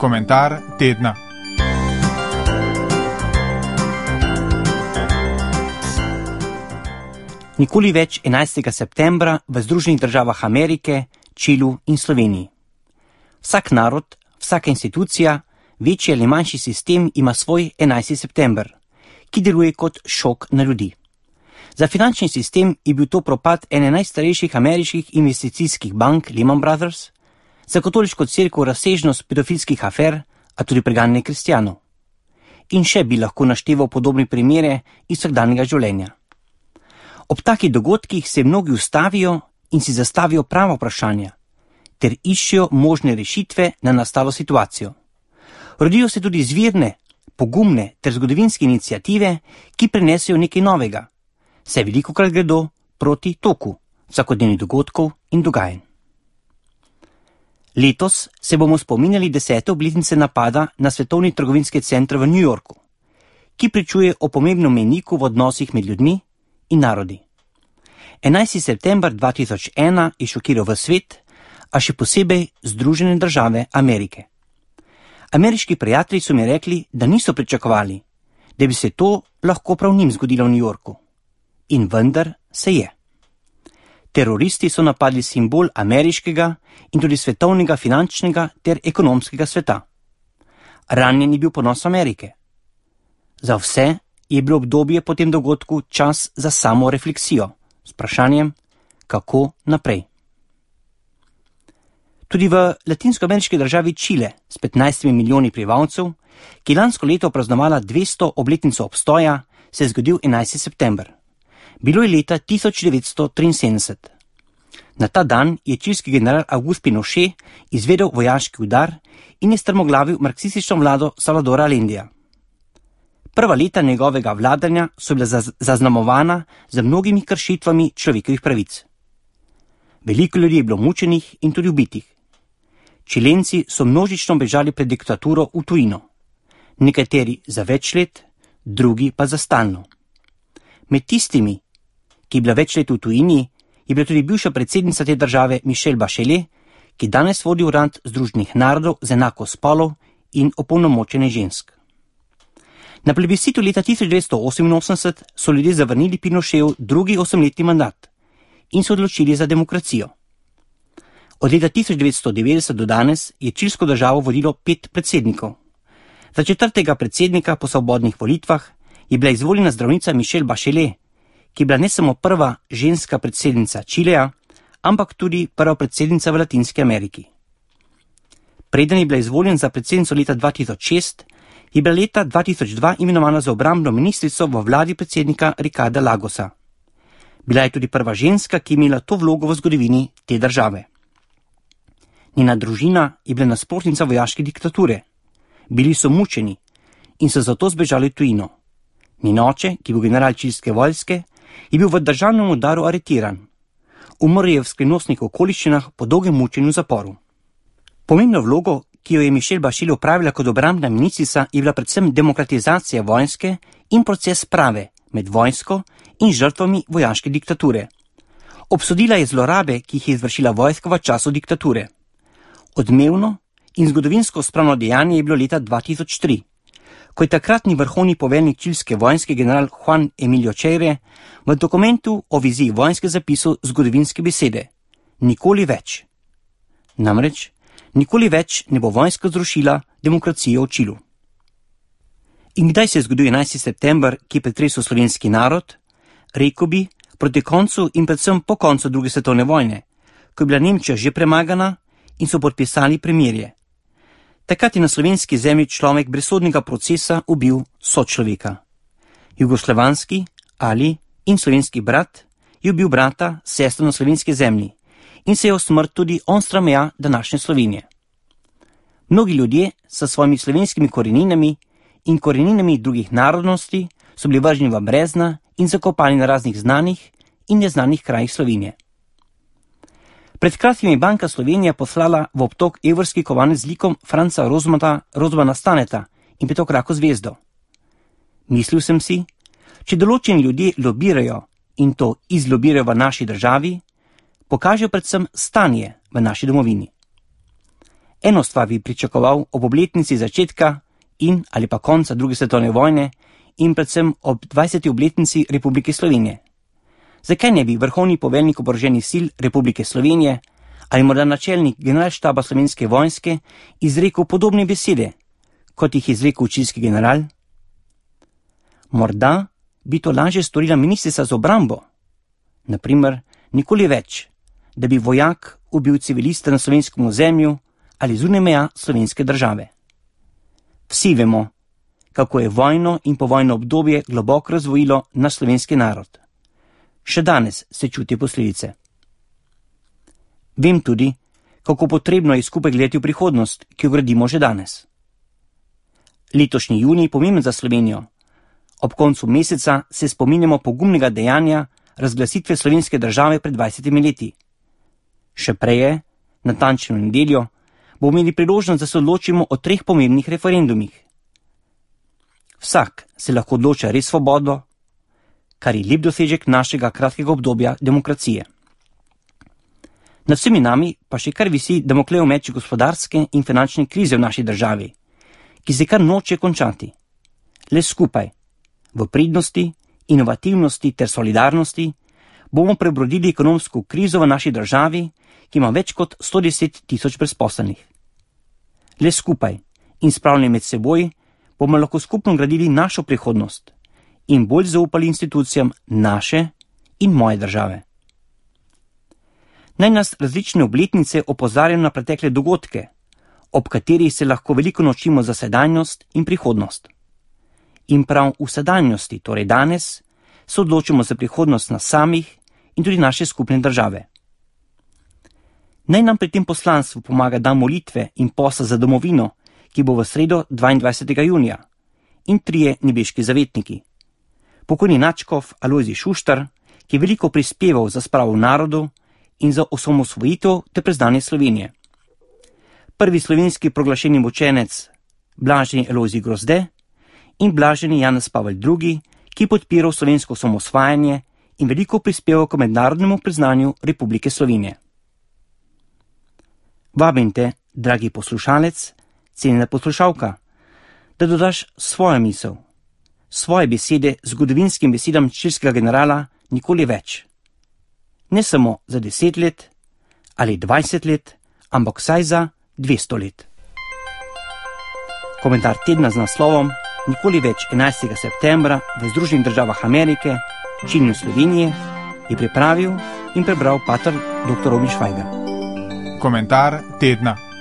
Komentar tedna. Nikoli več 11. septembra v Združenih državah Amerike, Čilu in Sloveniji. Vsak narod, vsaka institucija, večji ali manjši sistem ima svoj 11. september, ki deluje kot šok na ljudi. Za finančni sistem je bil to propad ene najstarejših ameriških investicijskih bank Lehman Brothers, za katoliško cerkev razsežnost pedofilskih afer, a tudi preganjanje kristjanov. In še bi lahko našteval podobne primere iz vsakdanjega življenja. Ob takih dogodkih se mnogi ustavijo in si zastavijo prava vprašanja, ter iščejo možne rešitve na nastalo situacijo. Rodijo se tudi izvirne, pogumne ter zgodovinske iniciative, ki prinesejo nekaj novega, saj velikokrat gredo proti toku vsakodnevnih dogodkov in dogajanj. Letos se bomo spominjali 10. obletnice napada na Svetovni trgovinski center v New Yorku, ki pričuje o pomembnem mejniku v odnosih med ljudmi in narodi. 11. september 2001 je šokiral v svet, a še posebej Združene države Amerike. Ameriški prijatelji so mi rekli, da niso pričakovali, da bi se to lahko prav njim zgodilo v New Yorku. In vendar se je. Teroristi so napadli simbol ameriškega in tudi svetovnega finančnega ter ekonomskega sveta. Ranjen je bil ponos Amerike. Za vse je bilo obdobje po tem dogodku čas za samorefleksijo s vprašanjem, kako naprej. Tudi v latinskoameriški državi Čile s 15 milijoni prebivalcev, ki lansko leto praznovala 200 obletnico obstoja, se je zgodil 11. september. Bilo je leta 1973. Na ta dan je čilski general Augusto Pinochet izvedel vojaški udar in je strmoglavil marksistično vlado Salvadora Allendija. Prva leta njegovega vladanja so bila zaznamovana z mnogimi kršitvami človekovih pravic. Veliko ljudi je bilo mučenih in tudi ubitih. Čilenci so množično bežali pred diktaturo v tujino. Nekateri za več let, drugi pa za stalno. Med tistimi, ki je bila več let v tujini, je bila tudi bivša predsednica te države Michelle Bachelet, ki danes vodi urad Združenih narodov za enakost spolov in opolnomočenje žensk. Na plebiscitu leta 1988 so ljudje zavrnili Pinochetov drugi 8-letni mandat in se odločili za demokracijo. Od leta 1990 do danes je čilsko državo vodilo 5 predsednikov. Za 4. predsednika po svobodnih volitvah je bila izvoljena zdravnica Michelle Bachelet, ki je bila ne samo prva ženska predsednica Čileja, ampak tudi prva predsednica v Latinski Ameriki. Preden je bila izvoljen za predsednico leta 2006, je bila leta 2002 imenovana za obrambno ministrico v vladi predsednika Ricarda Lagosa. Bila je tudi prva ženska, ki je imela to vlogo v zgodovini te države. Njena družina je bila nasprotnica vojaške diktature. Bili so mučeni in so zato zbežali v tujino. Njen oče, ki je bil general čilske vojske, je bil v državnem udaru aretiran. Umrl je v skrivnostnih okoliščinah po dolgem mučenju v zaporu. Pomembno vlogo, ki jo je Michelle Bachelet opravila kot obrambna ministrica, je bila predvsem demokratizacija vojske in proces sprave med vojsko in žrtvami vojaške diktature. Obsodila je zlorabe, ki jih je izvršila vojska v času diktature. Odmevno in zgodovinsko spravno dejanje je bilo leta 2003, ko je takratni vrhovni poveljnik čilske vojske general Juan Emilio Cheire v dokumentu o viziji vojske zapisal zgodovinske besede: nikoli več. Namreč, nikoli več ne bo vojska zrušila demokracijo v Čilu. In kdaj se je zgodil 11. september, ki je pretresel slovenski narod? Rekel bi, proti koncu in predvsem po koncu druge svetovne vojne, ko je bila Nemčija že premagana in so podpisali premirje. Takrat je na slovenski zemlji človek brez sodnega procesa ubil sočloveka. Jugoslovanski ali in slovenski brat je ubil brata, sestro na slovenski zemlji in se je o smrt tudi onstran meja današnje Slovenije. Mnogi ljudje sa svojimi slovenskimi koreninami in koreninami drugih narodnosti so bili vrženi v brezna in zakopani na raznih znanih in neznanih krajih Slovenije. Pred kratkim je Banka Slovenija poslala v obtok evrski kovanec z likom Franca Rozmana Staneta in petokrako zvezdo. Mislil sem si, če določeni ljudje lobirajo in to izlobirajo v naši državi, pokažejo predvsem stanje v naši domovini. Eno stvar bi pričakoval ob obletnici začetka in ali pa konca druge svetovne vojne in predvsem ob 20. obletnici Republike Slovenije. Zakaj ne bi vrhovni poveljnik oboroženih sil Republike Slovenije ali morda načelnik generalštaba Slovenske vojske izrekel podobne besede, kot jih je izrekel učilski general? Morda bi to lažje storila ministrica za obrambo. Naprimer, nikoli več, da bi vojak ubil civilista na slovenskem ozemlju ali zunaj meja slovenske države. Vsi vemo, kako je vojno in povojno obdobje globoko razvojilo naš slovenski narod. Še danes se čuti posledice. Vem tudi, kako potrebno je skupaj gledati v prihodnost, ki jo gradimo že danes. Letošnji junij je pomemben za Slovenijo. Ob koncu meseca se spominjamo pogumnega dejanja razglasitve slovenske države pred 20 leti. Še prej je, natančno v nedeljo, bomo imeli priložnost, da se odločimo o 3 pomembnih referendumih. Vsak se lahko odloča res svobodno, kar je lep dosežek našega kratkega obdobja demokracije. Nad vsemi nami pa še kar visi Damoklejev meč gospodarske in finančne krize v naši državi, ki se kar noče končati. Le skupaj, v pridnosti, inovativnosti ter solidarnosti, bomo prebrodili ekonomsko krizo v naši državi, ki ima več kot 110 tisoč brezposelnih. Le skupaj in spravljeni med seboj bomo lahko skupno gradili našo prihodnost in bolj zaupali institucijam naše in moje države. Naj nas različne obletnice opozarjajo na pretekle dogodke, ob katerih se lahko veliko naučimo za sedanjost in prihodnost. In prav v sedanjosti, torej danes, se odločimo za prihodnost nas samih in tudi naše skupne države. Naj nam pri tem poslanstvu pomaga dan molitve in posta za domovino, ki bo v sredo 22. junija, in 3 nebeški zavetniki. Pokojni nadškof Alojzij Šuštar, ki je veliko prispeval za spravo v narodu in za osamosvojitev ter priznanje Slovenije. Prvi slovenski proglašeni mučenec blaženi Alojzij Grozde in blaženi Janez Pavel II, ki podpiral slovensko osamosvajanje in veliko prispeval k mednarodnemu priznanju Republike Slovenije. Vabim te, dragi poslušalec, cenjena poslušalka, da dodaš svojo misel, svoje besede zgodovinskim besedam čilskega generala nikoli več. Ne samo za 10 let ali 20 let, ampak vsaj za 200 let. Komentar tedna z naslovom Nikoli več 11. septembra v Združenih državah Amerike, Čilni v Sloveniji je pripravil in prebral pater dr. Robin Švajger. Komentar tedna.